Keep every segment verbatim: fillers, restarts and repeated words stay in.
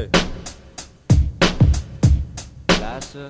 Oké. Blazen.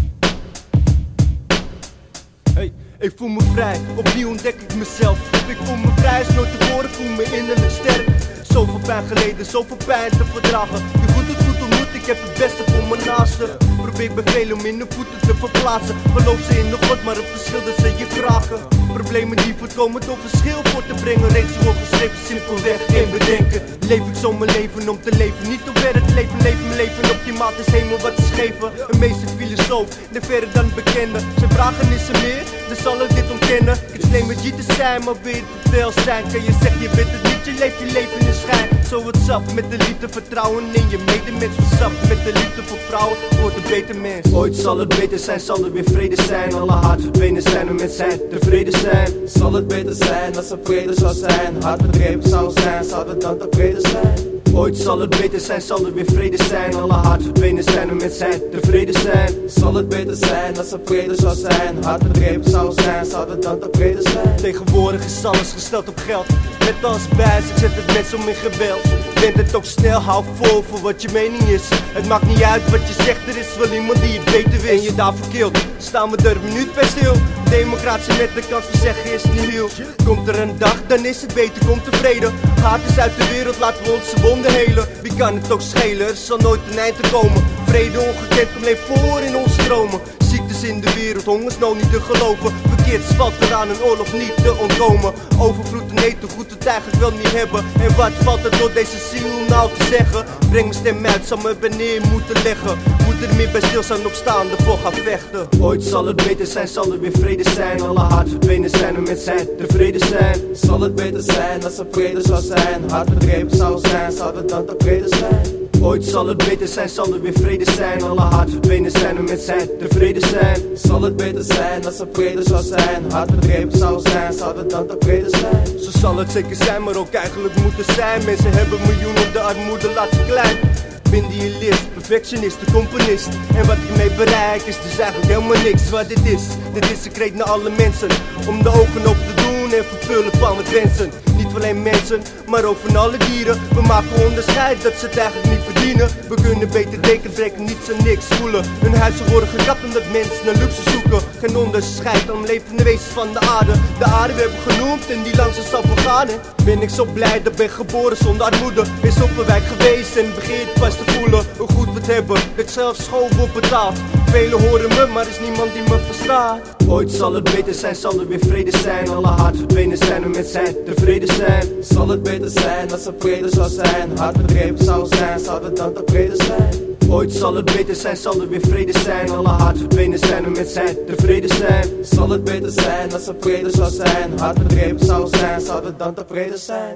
Hey, ik voel me vrij, opnieuw ontdek ik mezelf. Ik voel me vrij als nooit tevoren, voel me innerlijk sterk. Zoveel pijn geleden, zoveel pijn te verdragen. Je goed het goed ontmoet, ik heb het beste voor mijn naasten. Probeer bij velen om in de voeten te verplaatsen. Geloof ze in de God, maar op verschil dat ze je vragen. Problemen die voortkomen door verschil voor te brengen. Reeds ongeschreven, simpelweg geen bedenken. Leef ik zo mijn leven om te leven, niet om verder te leven. Leven mijn leven optimaal, het is hemel wat is geven. Een meester filosoof, de verder dan bekende. Zijn vragen is er meer, dus zal ik dit ontkennen. Ik claim met je te zijn, maar weet het wel zijn. Kan je zeggen je bent het niet, je leeft je leven in schijn. Zo het sap, met de liefde vertrouwen in je medemens. Sap, met de liefde voor vrouwen, wordt een beter mens. Ooit zal het beter zijn, zal er weer vrede zijn. Alle haat verdwenen zijn, en met zijn tevreden zijn. Zal het beter zijn als er vrede zou zijn? Hard bedreven zou zijn, zou het dan tevreden zijn? Ooit zal het beter zijn, zal er weer vrede zijn. Alle haat verdwenen zijn, en met zijn tevreden zijn. Zal het beter zijn als er vrede zou zijn? Hard bedreven zou zijn, zou het dan tevreden zijn? Tegenwoordig is alles gesteld op geld. Met als bijs, ik zet het mensen om in geweld. Bent het ook snel, hou vol voor wat je mening is. Het maakt niet uit wat je zegt, er is wel iemand die het beter weet. En je daar verkeeld, staan we er een minuut bij stil. Democratie met de kans van zeggen is niet heel. Komt er een dag, dan is het beter, komt tevreden. Haat is uit de wereld, laten we onze wonden helen. Wie kan het ook schelen, er zal nooit een eind te komen. Vrede ongekend, kom leef voor in onze stromen. Ziektes in de wereld, hongersnood niet te geloven. Verkeerd valt eraan een oorlog niet te ontkomen. Overvloed en eten, goed het eigenlijk wel niet hebben. En wat valt er door deze ziel nou te zeggen? Breng mijn stem uit, zal me bij neer moeten leggen. Moet er meer bij stilstaan, opstaan, ervoor gaan vechten. Ooit zal het beter zijn, zal er weer vrede zijn. Alle haat verdwenen zijn, en met zijn tevreden zijn. Zal het beter zijn als er vrede zou zijn? Hard bedreven zou zijn, zou het dan tevreden zijn? Ooit zal het beter zijn, zal er weer vrede zijn. Alle haat verdwenen zijn, en met zijn tevreden zijn. Zal het beter zijn als er vrede zou zijn? Hard bedreven zou zijn, zou het dan tevreden zijn? Zo zal het zeker zijn, maar ook eigenlijk moeten zijn. Mensen hebben miljoenen, de armoede laat ze klein. Ben die idealist, perfectionist, de componist. En wat ik mee bereik is dus eigenlijk helemaal niks wat dit is. Dit is een kreet naar alle mensen, om de ogen open te doen en vervullen van het wensen. Niet alleen mensen, maar ook van alle dieren. We maken onderscheid dat ze het eigenlijk niet verdienen. We kunnen beter denken, trekken niets en niks voelen. Hun huizen worden gekapt omdat mensen naar luxe zoeken. Geen onderscheid aan levende wezens van de aarde. De aarde we hebben genoemd en die langzaam zal vergaan. Ben ik zo blij dat ben geboren zonder armoede. Is op een wijk geweest en begeert pas te voelen hoe goed we het hebben, dat zelf school wordt betaald. Velen horen me, maar is niemand die me verstaat. Ooit zal het beter zijn, zal er weer vrede zijn. Alle haat verdwenen zijn, en met zijn tevreden zijn. Zal het beter zijn als er vrede zou zijn? Hard bedreven zou zijn, zou het dan tevreden zijn? Ooit zal het beter zijn, zal er weer vrede zijn. Alle haat verdwenen zijn, en met zijn tevreden zijn. Zal het beter zijn als er vrede zou zijn? Hard bedreven zou zijn, zou het dan tevreden zijn?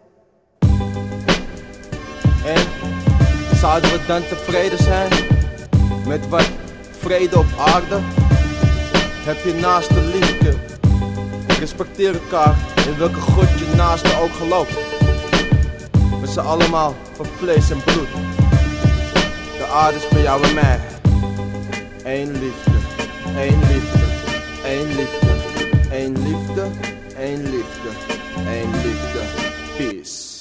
En zouden we dan tevreden zijn met wat vrede op aarde? Heb je naaste liefde? Respecteer elkaar in welke God je naaste ook gelooft. We zijn allemaal van vlees en bloed. De aarde is voor jou en mij. Eén liefde, één liefde, één liefde, één liefde, één liefde, één liefde. Peace.